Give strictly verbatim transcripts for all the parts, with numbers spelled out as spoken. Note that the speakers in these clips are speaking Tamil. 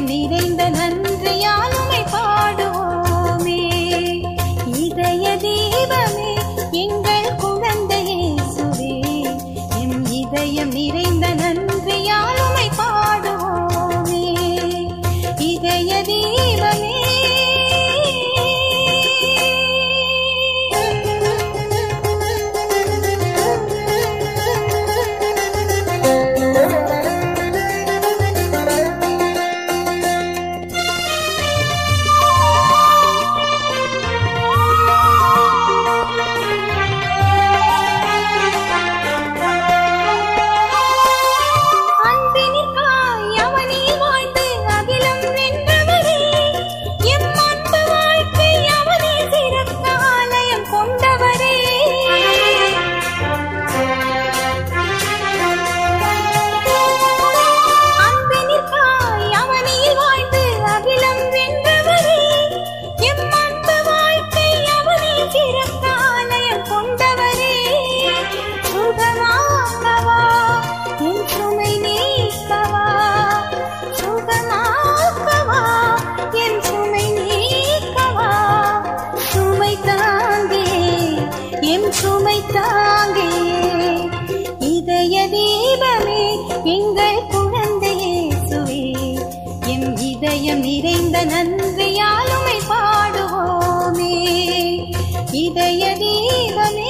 நிறைந்த நன்றியாலுமை பாடுவோமே. இதய தீபமே எங்கள் குழந்தை இயேசுவே, எம் இதயம் நிறைந்த நன்றியாலுமை பாடுவோமே. இதய தீபமே சுமை தாங்கே. இதய தீபமே எங்கள் குழந்தை இயேசுவே, எம் இதயம் நிறைந்த நன்றியாலுமை பாடுவோமே. இதய தீபமே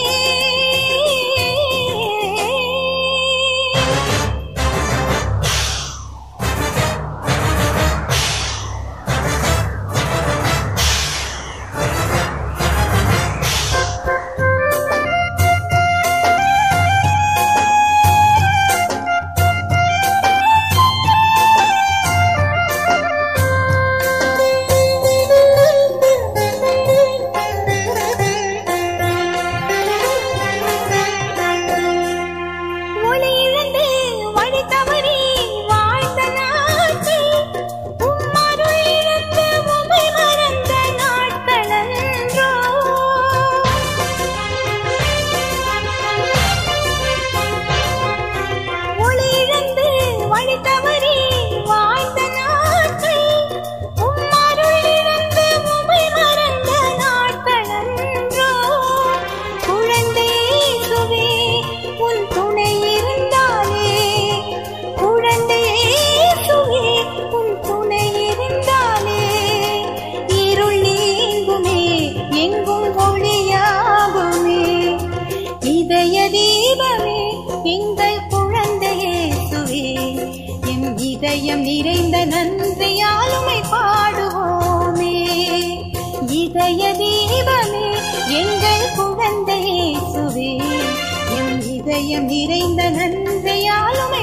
எங்கள் குழந்தை இயேசுவே, எம் இதயம் நிறைந்த நன்றியாலுமை பாடுவோமே. இதய தீபமே எங்கள் குழந்தை இயேசுவே, எம் இதயம் நிறைந்த நன்றியாலுமை